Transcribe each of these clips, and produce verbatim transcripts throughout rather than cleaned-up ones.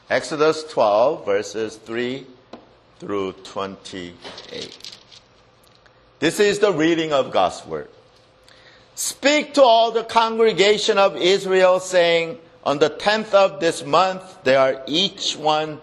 Exodus twelve, verses three through twenty-eight. This is the reading of God's word. Speak to all the congregation of Israel, saying, on the tenth of this month, they are each one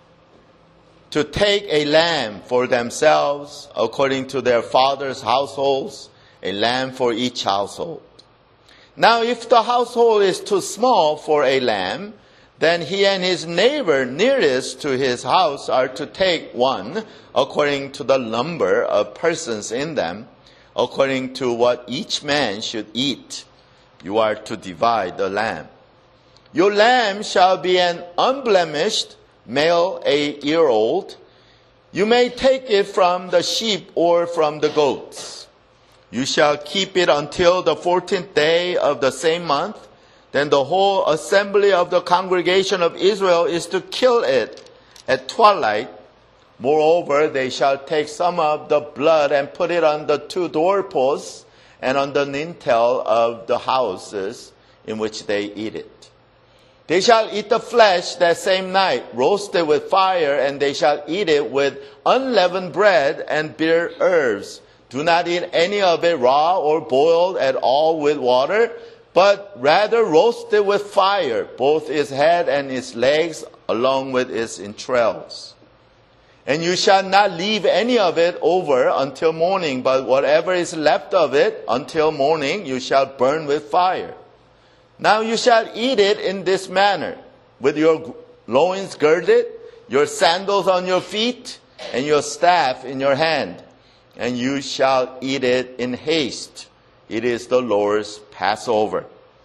to take a lamb for themselves, according to their father's households, a lamb for each household. Now, if the household is too small for a lamb, then he and his neighbor nearest to his house are to take one, according to the number of persons in them, according to what each man should eat. You are to divide the lamb. Your lamb shall be an unblemished male, a year old. You may take it from the sheep or from the goats. You shall keep it until the fourteenth day of the same month. Then the whole assembly of the congregation of Israel is to kill it at twilight. Moreover, they shall take some of the blood and put it on the two doorposts and on the lintel of the houses in which they eat it. They shall eat the flesh that same night, roasted with fire, and they shall eat it with unleavened bread and bitter herbs. Do not eat any of it raw or boiled at all with water, but rather roasted with fire, both its head and its legs, along with its entrails. And you shall not leave any of it over until morning, but whatever is left of it until morning you shall burn with fire. Now you shall eat it in this manner, with your loins girded, your sandals on your feet, and your staff in your hand. And you shall eat it in haste. It is the Lord's Passover.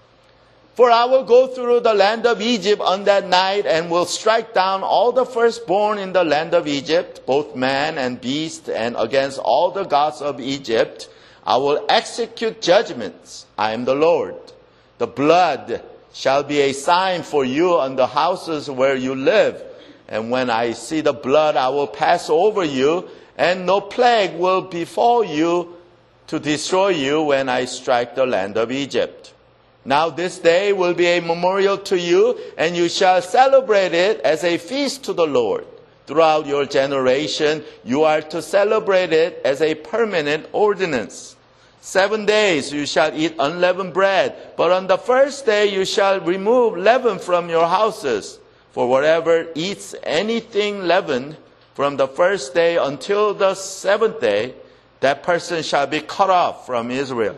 For I will go through the land of Egypt on that night and will strike down all the firstborn in the land of Egypt, both man and beast, and against all the gods of Egypt I will execute judgments. I am the Lord. The blood shall be a sign for you on the houses where you live. And when I see the blood, I will pass over you, and no plague will befall you to destroy you when I strike the land of Egypt. Now this day will be a memorial to you, and you shall celebrate it as a feast to the Lord. Throughout your generation, you are to celebrate it as a permanent ordinance. Seven days you shall eat unleavened bread, but on the first day you shall remove leaven from your houses. For whatever eats anything leavened from the first day until the seventh day, that person shall be cut off from Israel.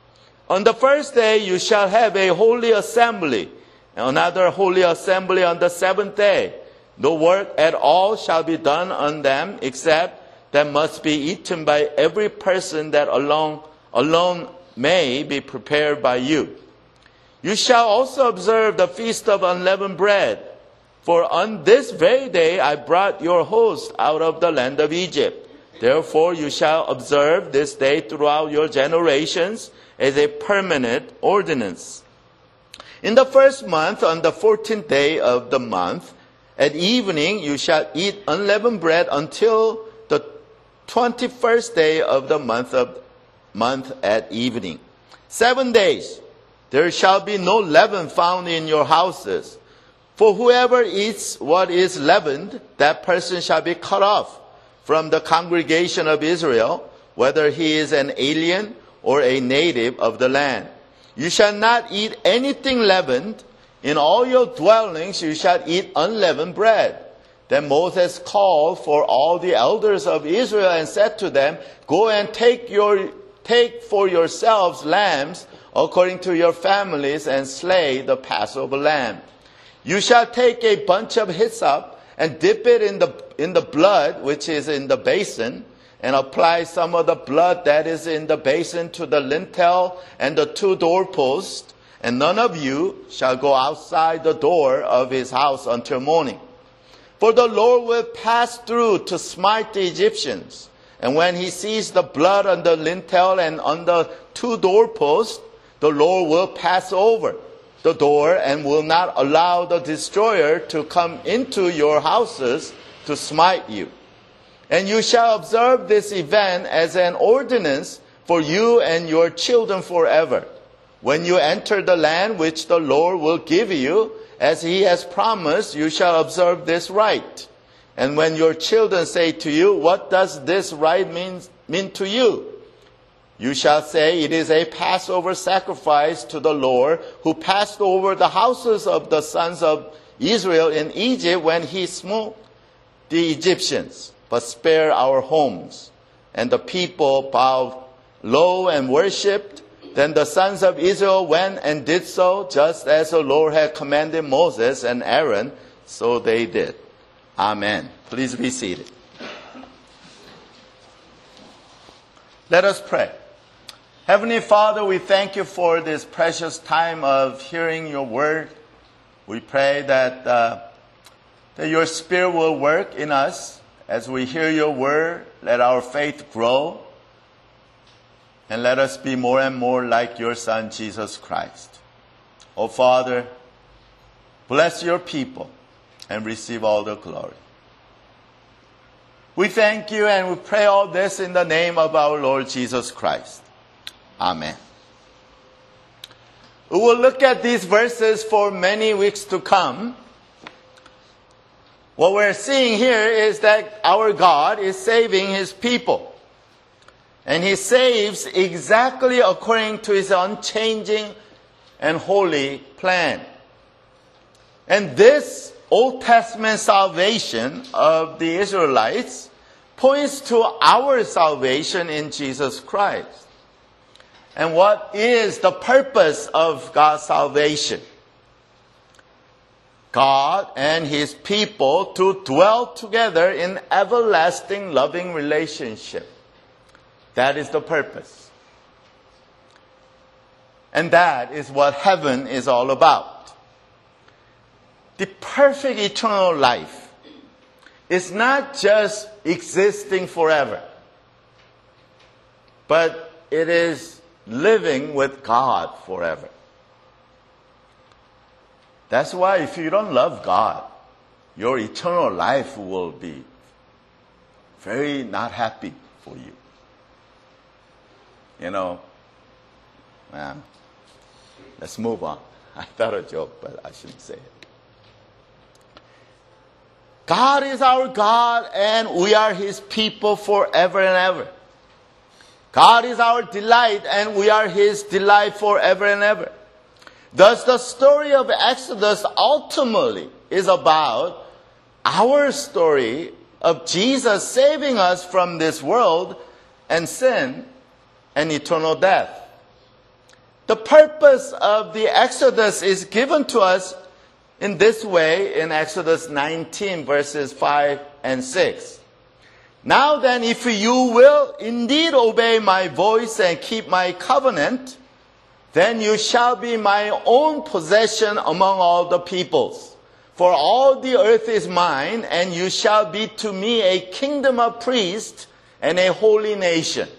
On the first day you shall have a holy assembly, and another holy assembly on the seventh day. No work at all shall be done on them, except that must be eaten by every person that alone, alone may be prepared by you. You shall also observe the feast of unleavened bread. For on this very day I brought your host out of the land of Egypt. Therefore you shall observe this day throughout your generations as a permanent ordinance. In the first month, on the fourteenth day of the month, at evening you shall eat unleavened bread until the twenty-first day of the month of month at evening. Seven days there shall be no leaven found in your houses. For whoever eats what is leavened, that person shall be cut off from the congregation of Israel, whether he is an alien or a native of the land. You shall not eat anything leavened. In all your dwellings you shall eat unleavened bread. Then Moses called for all the elders of Israel and said to them, Go and take your take for yourselves lambs according to your families, and slay the Passover lamb. You shall take a bunch of hyssop and dip it in the in the blood which is in the basin, and apply some of the blood that is in the basin to the lintel and the two doorposts, and none of you shall go outside the door of his house until morning. For the Lord will pass through to smite the Egyptians, and when he sees the blood on the lintel and on the two doorposts, the Lord will pass over the door and will not allow the destroyer to come into your houses to smite you. And you shall observe this event as an ordinance for you and your children forever. When you enter the land which the Lord will give you, as he has promised, you shall observe this rite. And when your children say to you, what does this rite mean, mean to you? You shall say, it is a Passover sacrifice to the Lord, who passed over the houses of the sons of Israel in Egypt when he smote the Egyptians, but spare our homes. And the people bowed low and worshipped. Then the sons of Israel went and did so, just as the Lord had commanded Moses and Aaron, so they did. Amen. Please be seated. Let us pray. Heavenly Father, we thank you for this precious time of hearing your word. We pray that, uh, that your Spirit will work in us as we hear your word. Let our faith grow. And let us be more and more like your Son, Jesus Christ. Oh, Father, bless your people and receive all the glory. We thank you and we pray all this in the name of our Lord Jesus Christ. Amen. We will look at these verses for many weeks to come. What we're seeing here is that our God is saving his people. And he saves exactly according to his unchanging and holy plan. And this Old Testament salvation of the Israelites points to our salvation in Jesus Christ. And what is the purpose of God's salvation? God and his people to dwell together in everlasting loving relationship. That is the purpose. And that is what heaven is all about. The perfect eternal life is not just existing forever, but it is living with God forever. That's why if you don't love God, your eternal life will be very not happy for you. You know, man, let's move on. I thought a joke, but I shouldn't say it. God is our God and we are his people forever and ever. God is our delight and we are his delight forever and ever. Thus the story of Exodus ultimately is about our story of Jesus saving us from this world and sin and eternal death. The purpose of the Exodus is given to us in this way in Exodus nineteen verses five and six. Now then, if you will indeed obey my voice and keep my covenant, then you shall be my own possession among all the peoples. For all the earth is mine, and you shall be to me a kingdom of priests and a holy nation.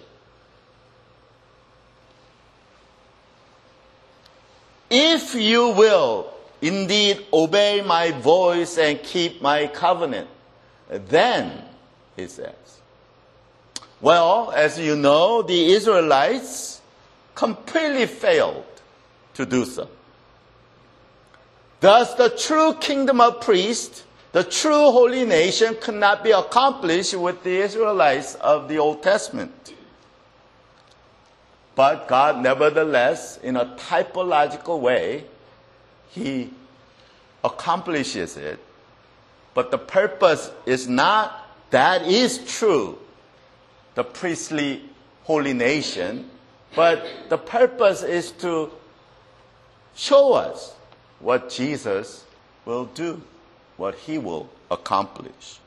If you will indeed obey my voice and keep my covenant, then, he says. Well, as you know, the Israelites completely failed to do so. Thus, the true kingdom of priests, the true holy nation, could not be accomplished with the Israelites of the Old Testament. But God, nevertheless, in a typological way, he accomplishes it. But the purpose is not, that is true, the priestly holy nation, but the purpose is to show us what Jesus will do, what he will accomplish.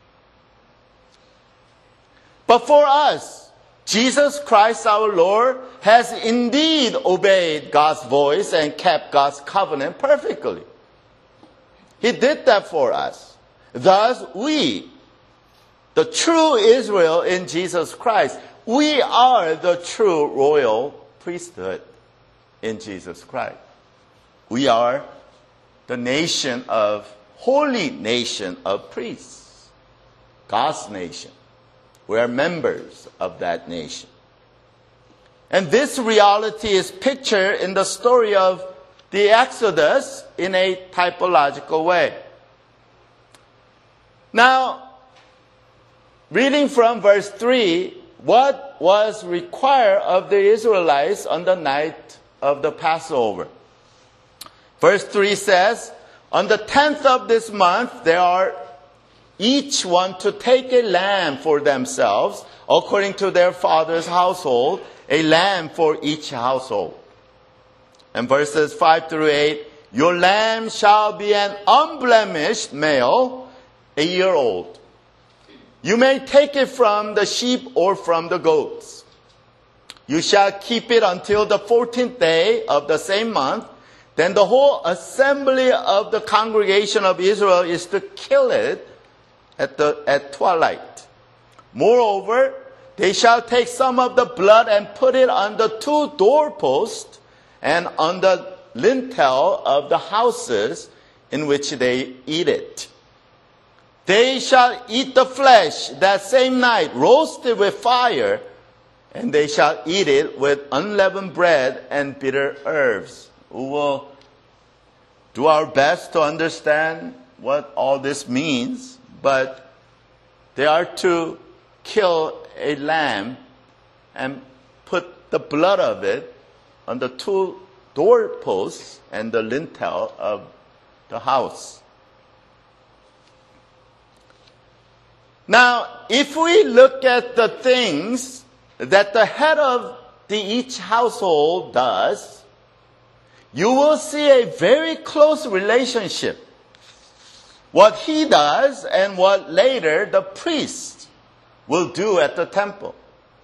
But for us, Jesus Christ our Lord has indeed obeyed God's voice and kept God's covenant perfectly. He did that for us. Thus, we, the true Israel in Jesus Christ, we are the true royal priesthood in Jesus Christ. We are the nation of, holy nation of priests, God's nation. We are members of that nation. And this reality is pictured in the story of the Exodus in a typological way. Now, reading from verse three, what was required of the Israelites on the night of the Passover? Verse three says, on the tenth of this month, they are each one to take a lamb for themselves, according to their father's household, a lamb for each household. And verses five through eight, your lamb shall be an unblemished male, a year old. You may take it from the sheep or from the goats. You shall keep it until the fourteenth day of the same month. Then the whole assembly of the congregation of Israel is to kill it at, the, at twilight. Moreover, they shall take some of the blood and put it on the two doorposts and on the lintel of the houses in which they eat it. They shall eat the flesh that same night, roasted with fire, and they shall eat it with unleavened bread and bitter herbs. We will do our best to understand what all this means, but they are to kill a lamb and put the blood of it on the two doorposts and the lintel of the house. Now, if we look at the things that the head of the each household does, you will see a very close relationship. What he does and what later the priest will do at the temple.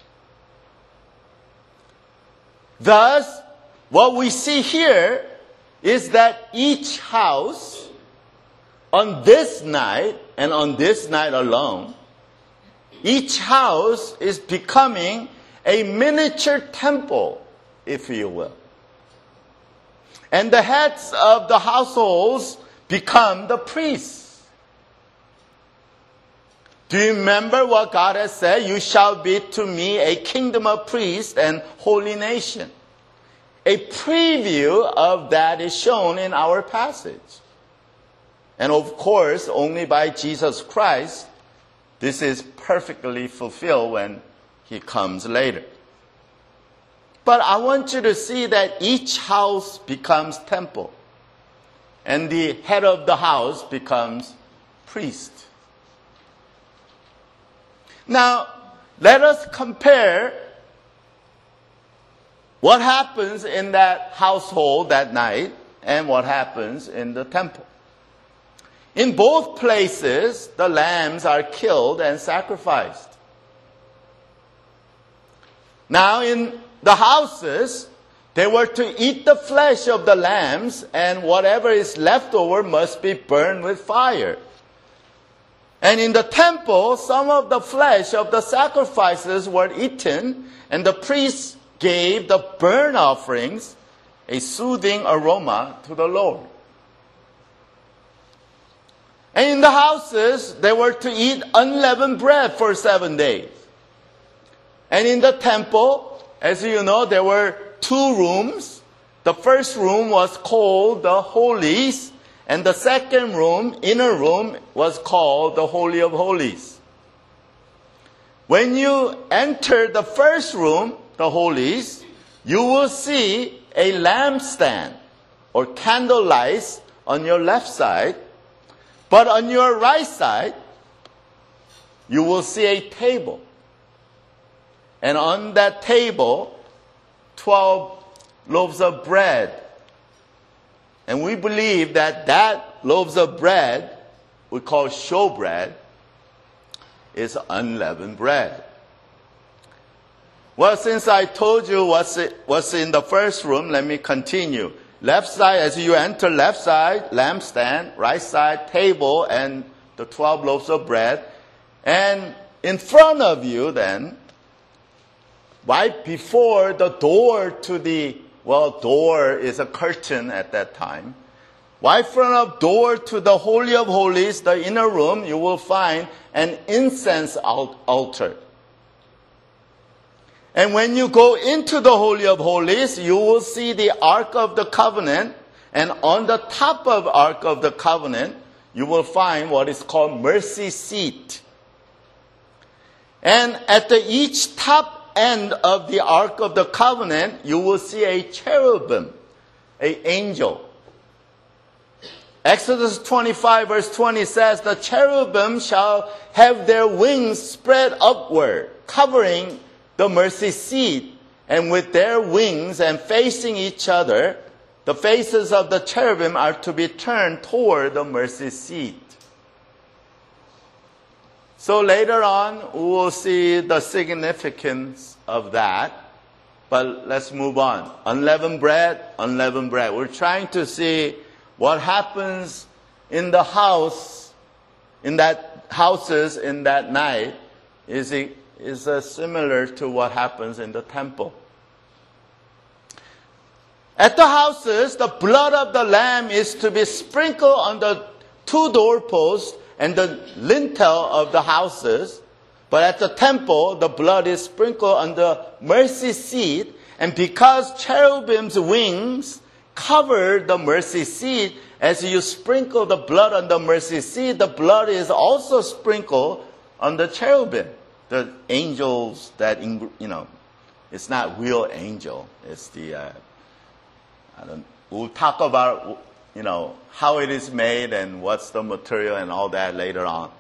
Thus, what we see here is that each house on this night and on this night alone, each house is becoming a miniature temple, if you will. And the heads of the households become the priests. Do you remember what God has said? You shall be to me a kingdom of priests and holy nation. A preview of that is shown in our passage. And of course, only by Jesus Christ, this is perfectly fulfilled when he comes later. But I want you to see that each house becomes temple. And the head of the house becomes priest. Now, let us compare what happens in that household that night and what happens in the temple. In both places, the lambs are killed and sacrificed. Now, in the houses, they were to eat the flesh of the lambs, and whatever is left over must be burned with fire. And in the temple, some of the flesh of the sacrifices were eaten, and the priests gave the burnt offerings a soothing aroma to the Lord. And in the houses, they were to eat unleavened bread for seven days. And in the temple, as you know, there were two rooms. The first room was called the Holies, and the second room, inner room, was called the Holy of Holies. When you enter the first room, the Holies, you will see a lampstand or candle lights on your left side, but on your right side, you will see a table. And on that table, twelve loaves of bread. And we believe that that loaves of bread, we call showbread, is unleavened bread. Well, since I told you what's, it, what's in the first room, let me continue. Left side, as you enter left side, lampstand, right side, table, and the twelve loaves of bread. And in front of you then, right before the door to the, well, door is a curtain at that time. Right in front of door to the Holy of Holies, the inner room, you will find an incense altar. And when you go into the Holy of Holies, you will see the Ark of the Covenant And on the top of Ark of the Covenant, you will find what is called mercy seat. And at the each top end of the Ark of the Covenant, you will see a cherubim, an angel. Exodus twenty-five verse twenty says, the cherubim shall have their wings spread upward, covering the mercy seat, and with their wings and facing each other, the faces of the cherubim are to be turned toward the mercy seat. So later on, we will see the significance of that. But let's move on. Unleavened bread, unleavened bread. We're trying to see what happens in the house, in that houses in that night, is it, is uh, similar to what happens in the temple. At the houses, the blood of the lamb is to be sprinkled on the two doorposts and the lintel of the houses. But at the temple, the blood is sprinkled on the mercy seat. And because cherubim's wings cover the mercy seat, as you sprinkle the blood on the mercy seat, the blood is also sprinkled on the cherubim. The angels that, you know, it's not real angel. It's the, uh, I don't, we'll talk about, you know, how it is made and what's the material and all that later on.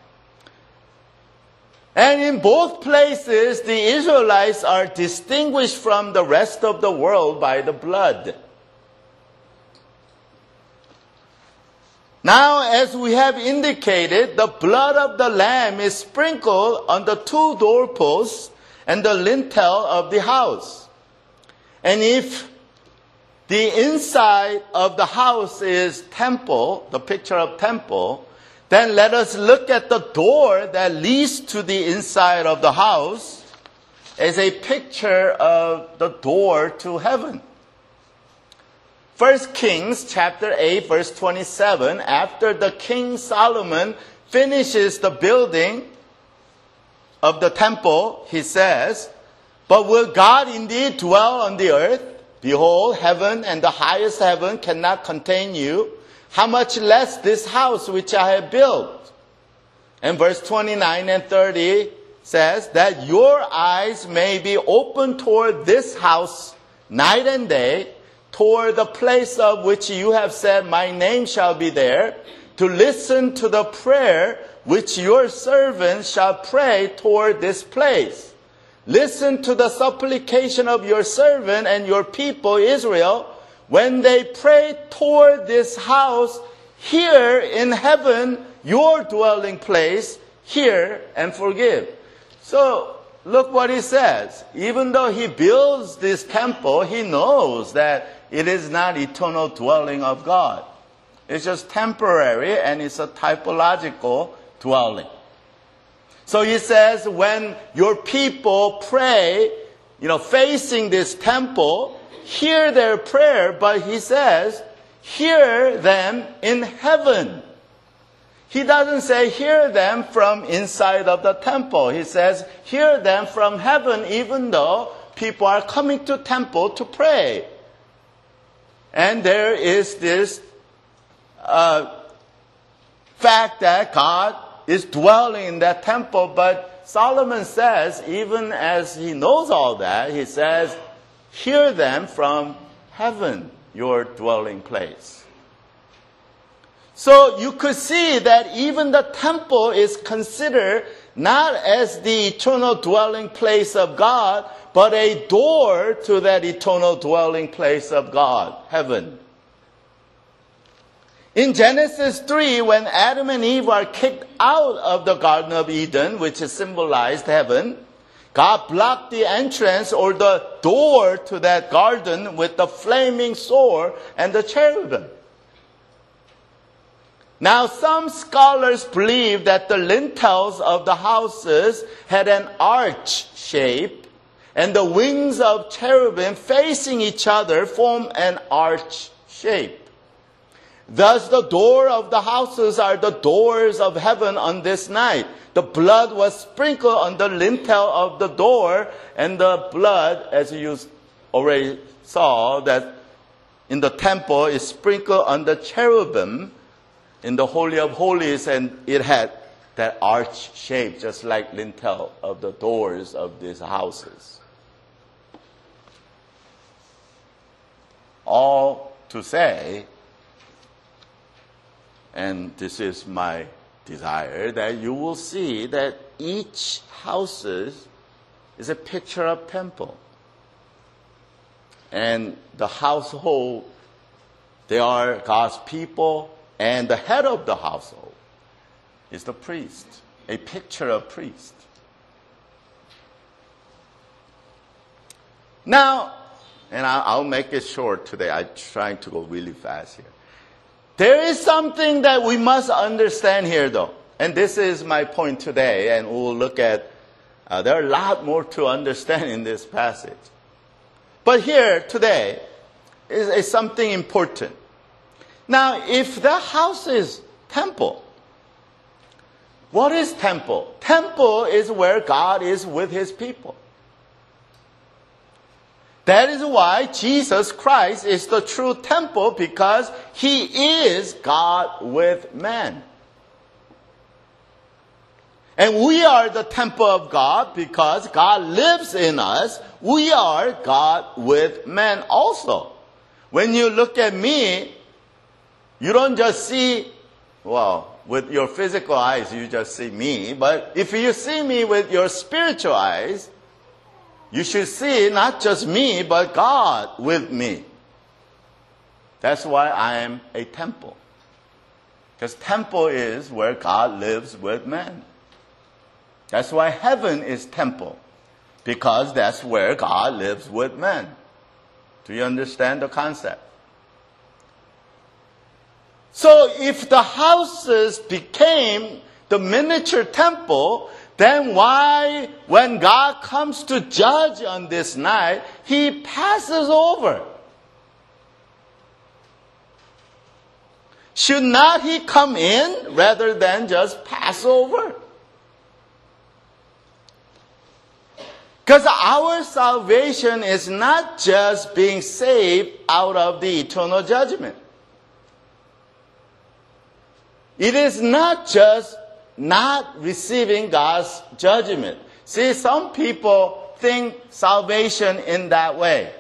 And in both places, the Israelites are distinguished from the rest of the world by the blood. Now, as we have indicated, the blood of the lamb is sprinkled on the two doorposts and the lintel of the house. And if the inside of the house is temple, the picture of temple, then let us look at the door that leads to the inside of the house as a picture of the door to heaven. First Kings chapter eight verse twenty-seven, after the King Solomon finishes the building of the temple, he says, "But will God indeed dwell on the earth? Behold, heaven and the highest heaven cannot contain you. How much less this house which I have built?" And verse twenty-nine and thirty says, "That your eyes may be open toward this house night and day, toward the place of which you have said, my name shall be there, to listen to the prayer which your servants shall pray toward this place. Listen to the supplication of your servant and your people Israel, when they pray toward this house, here in heaven, your dwelling place, hear and forgive." So, look what he says. Even though he builds this temple, he knows that it is not eternal dwelling of God. It's just temporary, and it's a typological dwelling. So he says, when your people pray, you know, facing this temple, hear their prayer, but he says, hear them in heaven. He doesn't say hear them from inside of the temple. He says hear them from heaven, even though people are coming to temple to pray. And there is this uh, fact that God is dwelling in that temple, but Solomon says, even as he knows all that, he says, hear them from heaven, your dwelling place. So you could see that even the temple is considered not as the eternal dwelling place of God, but a door to that eternal dwelling place of God, heaven. In Genesis three, when Adam and Eve are kicked out of the Garden of Eden, which symbolized heaven, God blocked the entrance or the door to that garden with the flaming sword and the cherubim. Now, some scholars believe that the lintels of the houses had an arch shape, and the wings of cherubim facing each other form an arch shape. Thus, the door of the houses are the doors of heaven on this night. The blood was sprinkled on the lintel of the door, and the blood, as you already saw, that in the temple is sprinkled on the cherubim in the Holy of Holies, and it had that arch shape, just like lintel of the doors of these houses. All to say, and this is my desire, that you will see that each house is a picture of temple. And the household, they are God's people, and the head of the household is the priest, a picture of priest. Now, and I'll make it short today. I'm trying to go really fast here. There is something that we must understand here, though. And this is my point today, and we'll look at, uh, there are a lot more to understand in this passage. But here, today, is, is something important. Now, if the house is temple, what is temple? Temple is where God is with His people. That is why Jesus Christ is the true temple, because He is God with man. And we are the temple of God because God lives in us. We are God with man also. When you look at me, you don't just see, well, with your physical eyes, you just see me. But if you see me with your spiritual eyes, you should see not just me, but God with me. That's why I am a temple. Because temple is where God lives with man. That's why heaven is temple. Because that's where God lives with man. Do you understand the concept? So if the houses became the miniature temple, then why, when God comes to judge on this night, He passes over? Should not He come in rather than just pass over? Because our salvation is not just being saved out of the eternal judgment. It is not just not receiving God's judgment. See, some people think salvation in that way.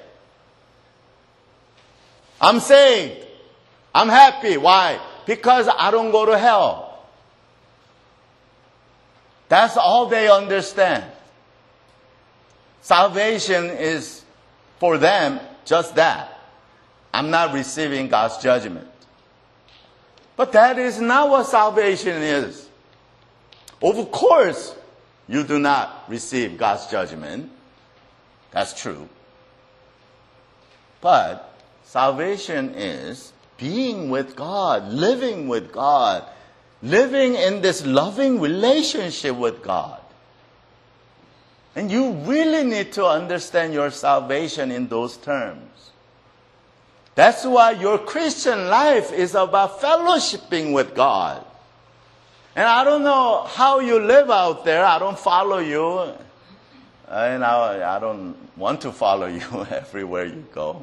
I'm saved. I'm happy. Why? Because I don't go to hell. That's all they understand. Salvation is for them just that. I'm not receiving God's judgment. But that is not what salvation is. Of course, you do not receive God's judgment. That's true. But salvation is being with God, living with God, living in this loving relationship with God. And you really need to understand your salvation in those terms. That's why your Christian life is about fellowshipping with God. And I don't know how you live out there. I don't follow you. And I, I don't want to follow you everywhere you go.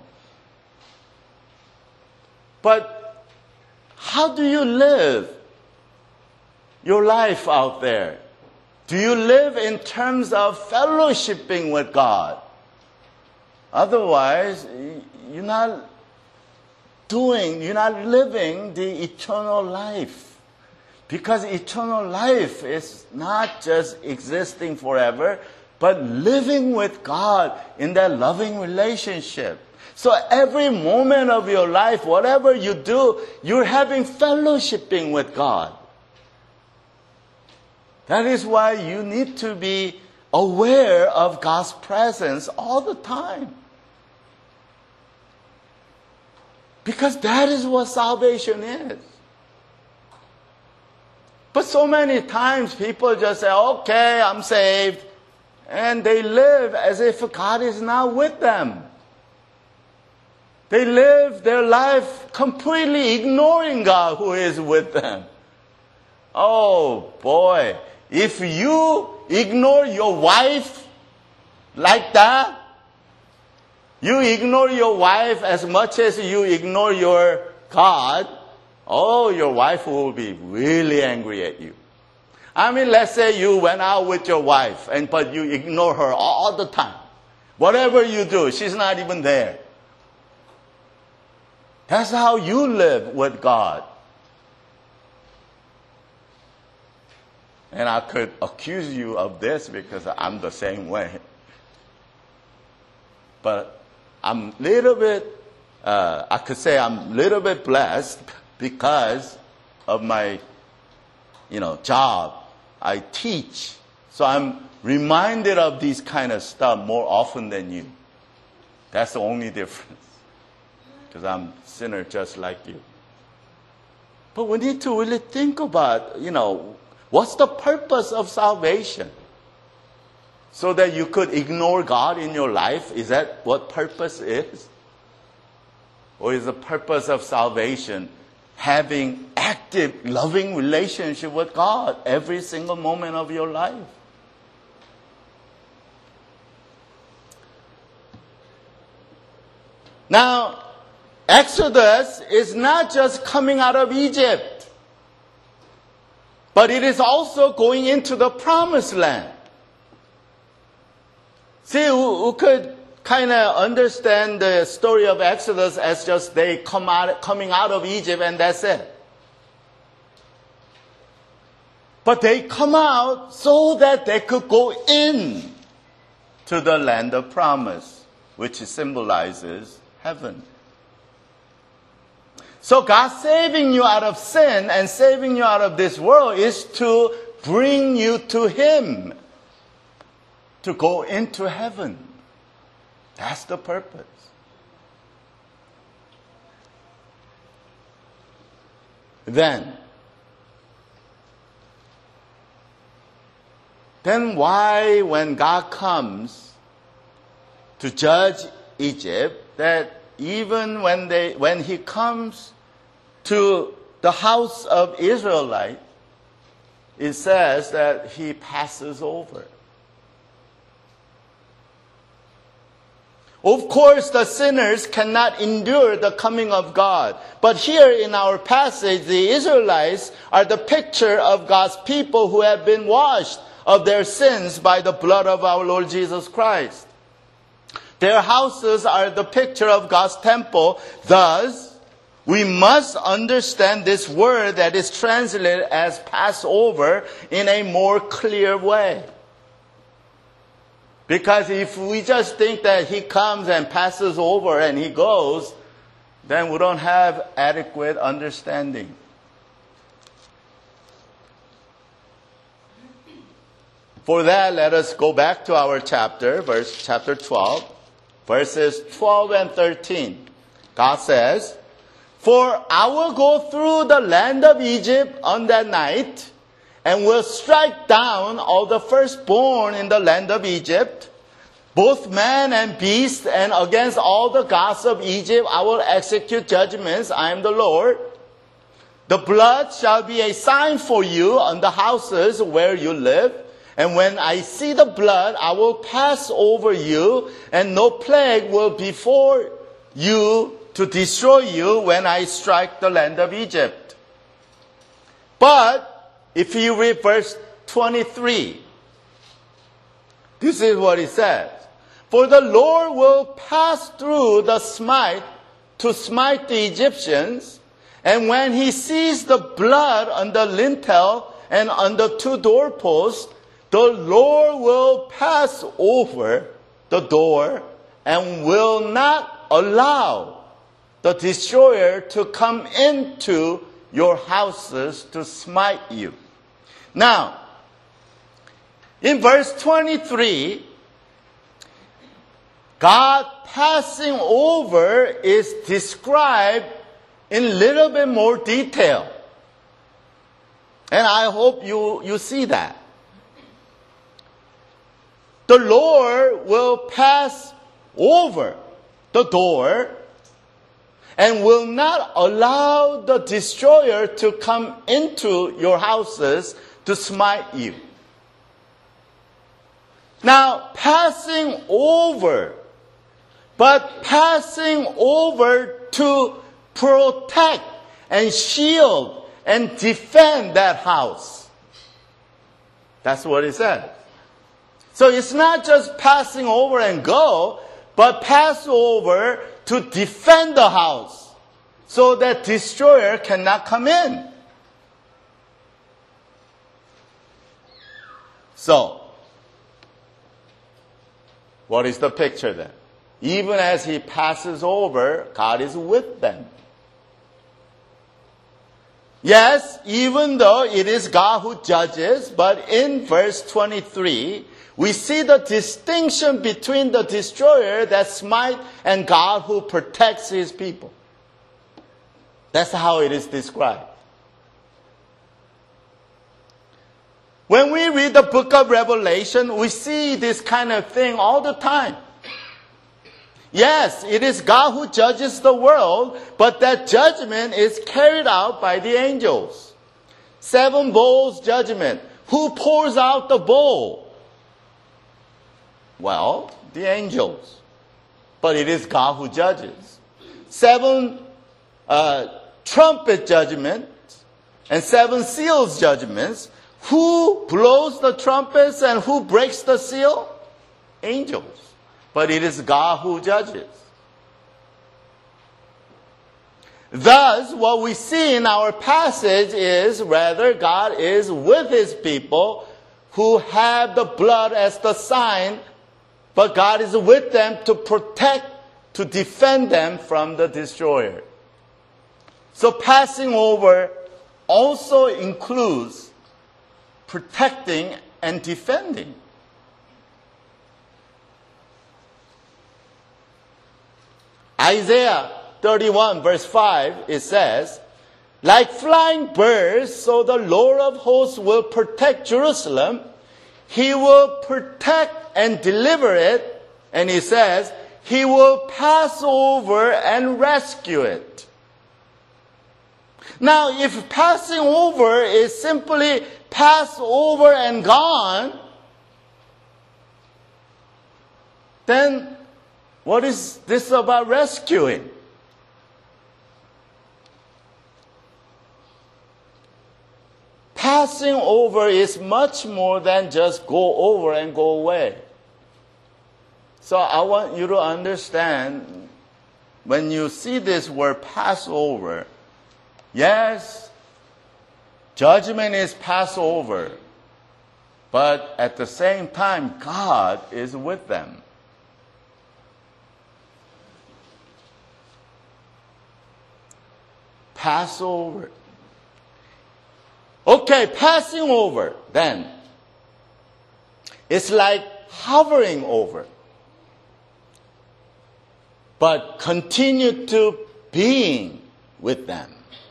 But how do you live your life out there? Do you live in terms of fellowshipping with God? Otherwise, you're not doing, you're not living the eternal life. Because eternal life is not just existing forever, but living with God in that loving relationship. So every moment of your life, whatever you do, you're having fellowshipping with God. That is why you need to be aware of God's presence all the time. Because that is what salvation is. But so many times people just say, okay, I'm saved. And they live as if God is not with them. They live their life completely ignoring God who is with them. Oh boy, if you ignore your wife like that, You ignore your wife as much as you ignore your God, oh, your wife will be really angry at you. I mean, let's say you went out with your wife, and but you ignore her all the time. Whatever you do, she's not even there. That's how you live with God. And I could accuse you of this because I'm the same way. But I'm a little bit, uh, I could say I'm a little bit blessed because of my, you know, job. I teach. So I'm reminded of these kind of stuff more often than you. That's the only difference. Because I'm a sinner just like you. But we need to really think about, you know, what's the purpose of salvation? So that you could ignore God in your life? Is that what purpose is? Or is the purpose of salvation having active, loving relationship with God every single moment of your life? Now, Exodus is not just coming out of Egypt, but it is also going into the promised land. See, we could kind of understand the story of Exodus as just they come out, coming out of Egypt and that's it. But they come out so that they could go in to the land of promise, which symbolizes heaven. So God saving you out of sin and saving you out of this world is to bring you to Him, to go into heaven. That's the purpose. Then, then why when God comes to judge Egypt, that even when they when He comes to the house of Israelite, it says that He passes over. Of course, the sinners cannot endure the coming of God. But here in our passage, the Israelites are the picture of God's people who have been washed of their sins by the blood of our Lord Jesus Christ. Their houses are the picture of God's temple. Thus, we must understand this word that is translated as Passover in a more clear way. Because if we just think that He comes and passes over and He goes, then we don't have adequate understanding. For that, let us go back to our chapter, verse chapter twelve, verses twelve and thirteen. God says, "For I will go through the land of Egypt on that night, and will strike down all the firstborn in the land of Egypt, both man and beast, and against all the gods of Egypt I will execute judgments. I am the Lord. The blood shall be a sign for you on the houses where you live. And when I see the blood, I will pass over you, and no plague will befall you to destroy you when I strike the land of Egypt." But if you read verse twenty-three, this is what it says. "For the Lord will pass through the smite to smite the Egyptians, and when He sees the blood on the lintel and on the two doorposts, the Lord will pass over the door and will not allow the destroyer to come into your houses to smite you." Now, in verse twenty-three, God passing over is described in a little bit more detail. And I hope you, you see that. The Lord will pass over the door and will not allow the destroyer to come into your houses to smite you. Now, passing over but passing over to protect and shield and defend that house. That's what it said. So it's not just passing over and go, but pass over to defend the house so that destroyer cannot come in. So, what is the picture then? Even as he passes over, God is with them. Yes, even though it is God who judges, but in verse twenty-three, we see the distinction between the destroyer that smites and God who protects his people. That's how it is described. When we read the book of Revelation, we see this kind of thing all the time. Yes, it is God who judges the world, but that judgment is carried out by the angels. Seven bowls judgment. Who pours out the bowl? Well, the angels. But it is God who judges. Seven uh, trumpet judgments and seven seals judgments. Who blows the trumpets and who breaks the seal? Angels. But it is God who judges. Thus, what we see in our passage is rather God is with his people who have the blood as the sign, but God is with them to protect, to defend them from the destroyer. So passing over also includes protecting and defending. Isaiah thirty-one verse five, it says, like flying birds, so the Lord of hosts will protect Jerusalem. He will protect and deliver it. And he says, he will pass over and rescue it. Now, if passing over is simply pass over and gone, then what is this about rescuing? Passing over is much more than just go over and go away. So I want you to understand, when you see this word pass over, yes, judgment is passed over, but at the same time, God is with them. Passover. Okay, passing over, then. It's like hovering over. But continue to being with them.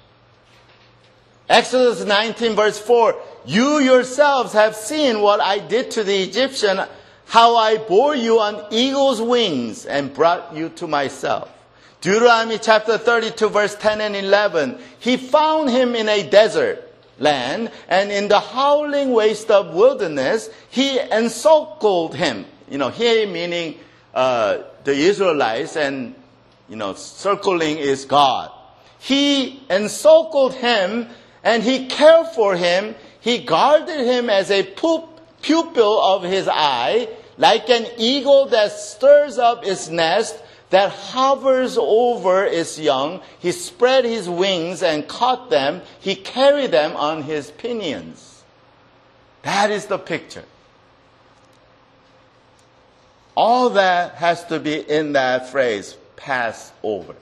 Exodus nineteen verse four, you yourselves have seen what I did to the Egyptian, how I bore you on eagle's wings and brought you to myself. Deuteronomy chapter thirty-two verse ten and eleven, he found him in a desert land, and in the howling waste of wilderness, he encircled him. You know, he meaning uh, the Israelites, and, you know, circling is God. He encircled him, and he cared for him. He guarded him as a pupil of his eye, like an eagle that stirs up its nest, that hovers over its young. He spread his wings and caught them. He carried them on his pinions. That is the picture. All that has to be in that phrase, pass over.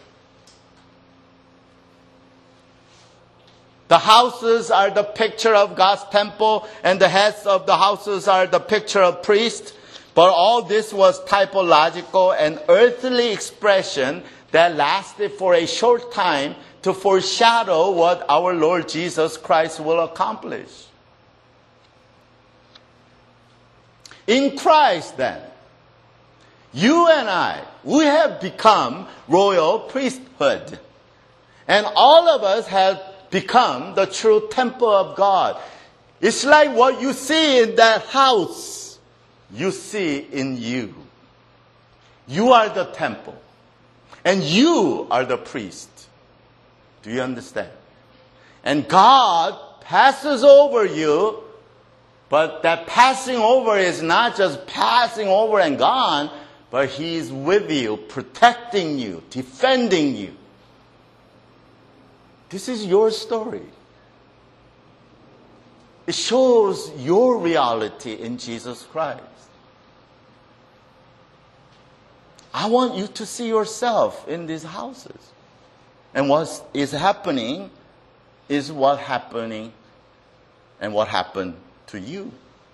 The houses are the picture of God's temple, and the heads of the houses are the picture of priests. But all this was typological and earthly expression that lasted for a short time to foreshadow what our Lord Jesus Christ will accomplish. In Christ, then, you and I, we have become royal priesthood. And all of us have become the true temple of God. It's like what you see in that house, you see in you. You are the temple. And you are the priest. Do you understand? And God passes over you, but that passing over is not just passing over and gone, but He's with you, protecting you, defending you. This is your story. It shows your reality in Jesus Christ. I want you to see yourself in these houses. And what is happening is what happening and what happened to you.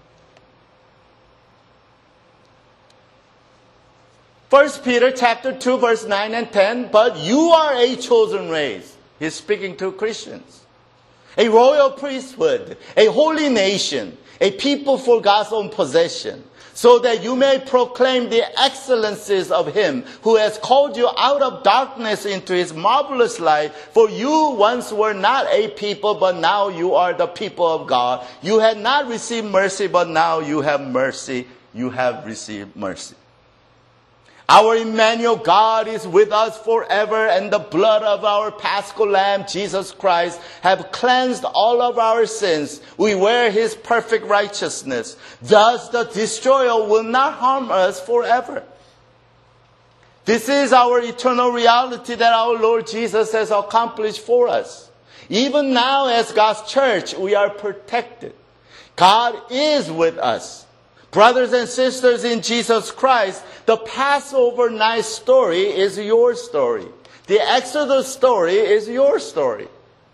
First Peter chapter two, verse nine and ten, but you are a chosen race. He's speaking to Christians. A royal priesthood, a holy nation, a people for God's own possession, so that you may proclaim the excellencies of Him who has called you out of darkness into His marvelous light. For you once were not a people, but now you are the people of God. You had not received mercy, but now you have mercy. You have received mercy. Our Emmanuel, God is with us forever, and the blood of our Paschal Lamb, Jesus Christ, have cleansed all of our sins. We wear His perfect righteousness. Thus the destroyer will not harm us forever. This is our eternal reality that our Lord Jesus has accomplished for us. Even now as God's church, we are protected. God is with us. Brothers and sisters in Jesus Christ, the Passover night story is your story. The Exodus story is your story.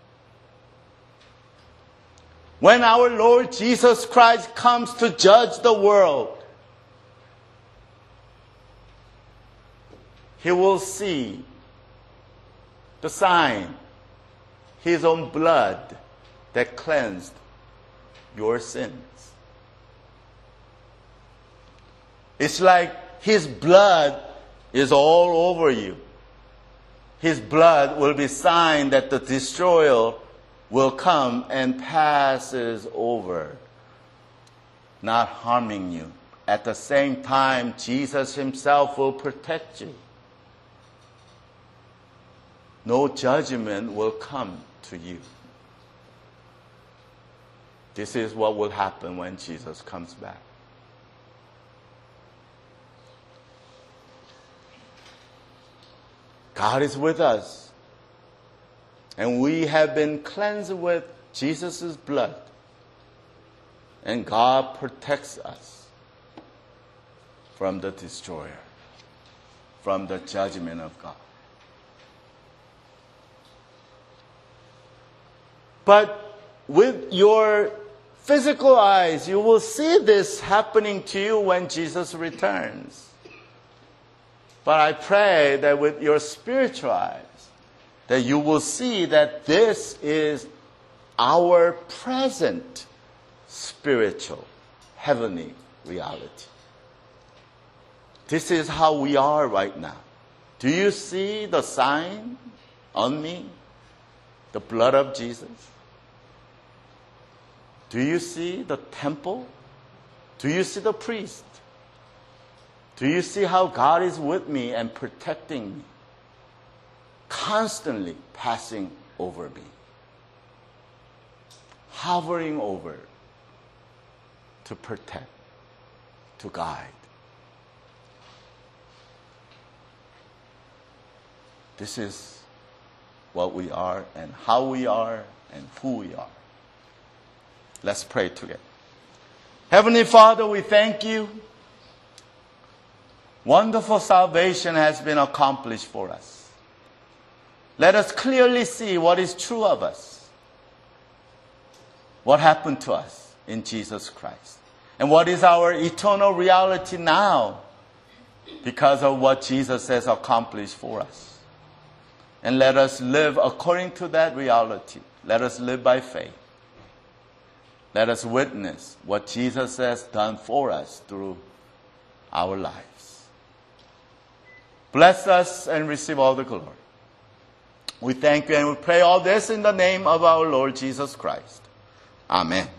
When our Lord Jesus Christ comes to judge the world, He will see the sign, His own blood that cleansed your sins. It's like His blood is all over you. His blood will be sign that the destroyer will come and passes over, not harming you. At the same time, Jesus Himself will protect you. No judgment will come to you. This is what will happen when Jesus comes back. God is with us. And we have been cleansed with Jesus' blood. And God protects us from the destroyer, from the judgment of God. But with your physical eyes, you will see this happening to you when Jesus returns. But I pray that with your spiritual eyes, that you will see that this is our present spiritual, heavenly reality. This is how we are right now. Do you see the sign on me? The blood of Jesus? Do you see the temple? Do you see the priest? Do you see how God is with me and protecting me? Constantly passing over me. Hovering over to protect, to guide. This is what we are and how we are and who we are. Let's pray together. Heavenly Father, we thank you. Wonderful salvation has been accomplished for us. Let us clearly see what is true of us. What happened to us in Jesus Christ. And what is our eternal reality now because of what Jesus has accomplished for us. And let us live according to that reality. Let us live by faith. Let us witness what Jesus has done for us through our lives. Bless us and receive all the glory. We thank you and we pray all this in the name of our Lord Jesus Christ. Amen.